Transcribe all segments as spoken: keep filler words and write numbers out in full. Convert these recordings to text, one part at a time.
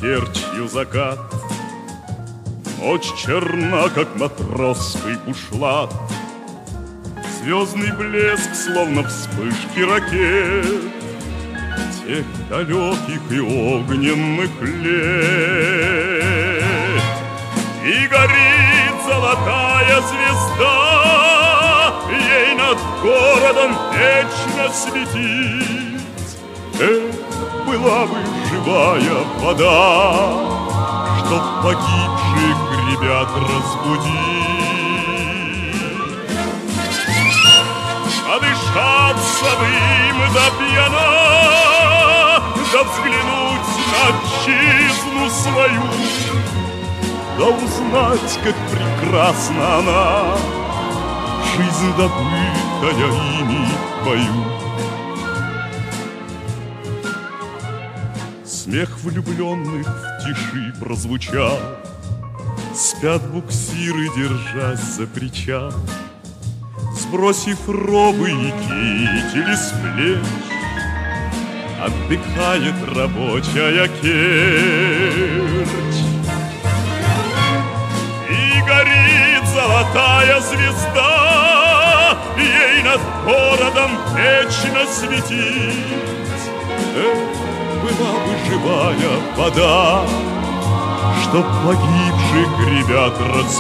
Керчью закат. Ночь черна, как матросский бушлат. Звездный блеск, словно вспышки ракет тех далеких и огненных лет. И горит золотая звезда, ей над городом вечно светить. Эх, была бы живая вода, чтоб погибших ребят разбудить. Надышаться бы им до пьяна, да взглянуть на отчизну свою, да узнать, как прекрасна она, жизнь, добытая ими в бою. Смех влюбленных в тиши прозвучал, спят буксиры, держась за причал. Сбросив робы и кители с плеч, отдыхает рабочая Керчь. И горит золотая звезда, ей над городом вечно светить. Эх, была бы живая вода, чтоб погибших ребят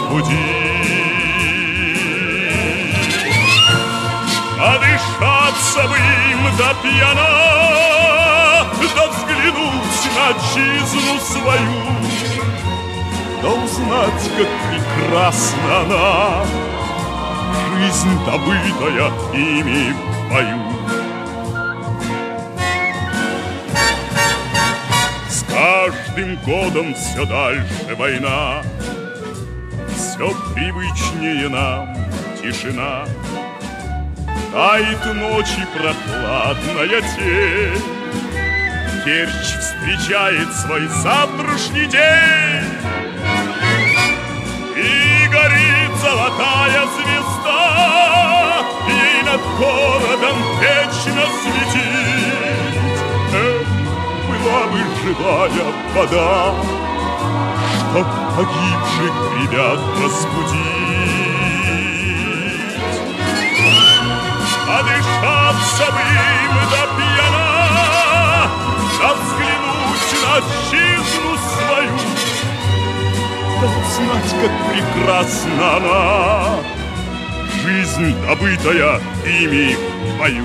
разбудить. Надышаться бы им до пьяна, да взглянуть на отчизну свою, да узнать, как прекрасна она, жизнь, добытая ими в бою. С каждым годом все дальше война, все привычнее нам тишина. Тает ночи прохладная тень, Керчь встречает свой завтрашний день. И горит золотая звезда, ей над городом вечно светить. Эх, была бы живая вода, чтоб погибших ребят разбудить. Надышаться бы им до пьяна, да взглянуть на отчизну свою, да узнать, как прекрасна она, жизнь, добытая ими в бою.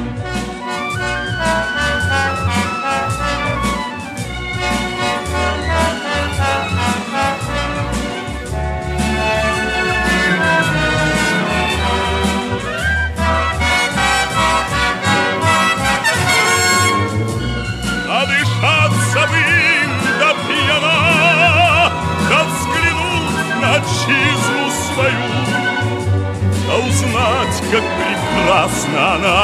Надышаться бы им до пьяна, да взглянуть на отчизну свою, да узнать, как прекрасна она,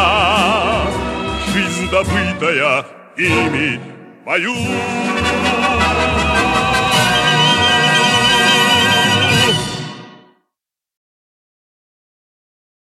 жизнь, добытая ими в бою.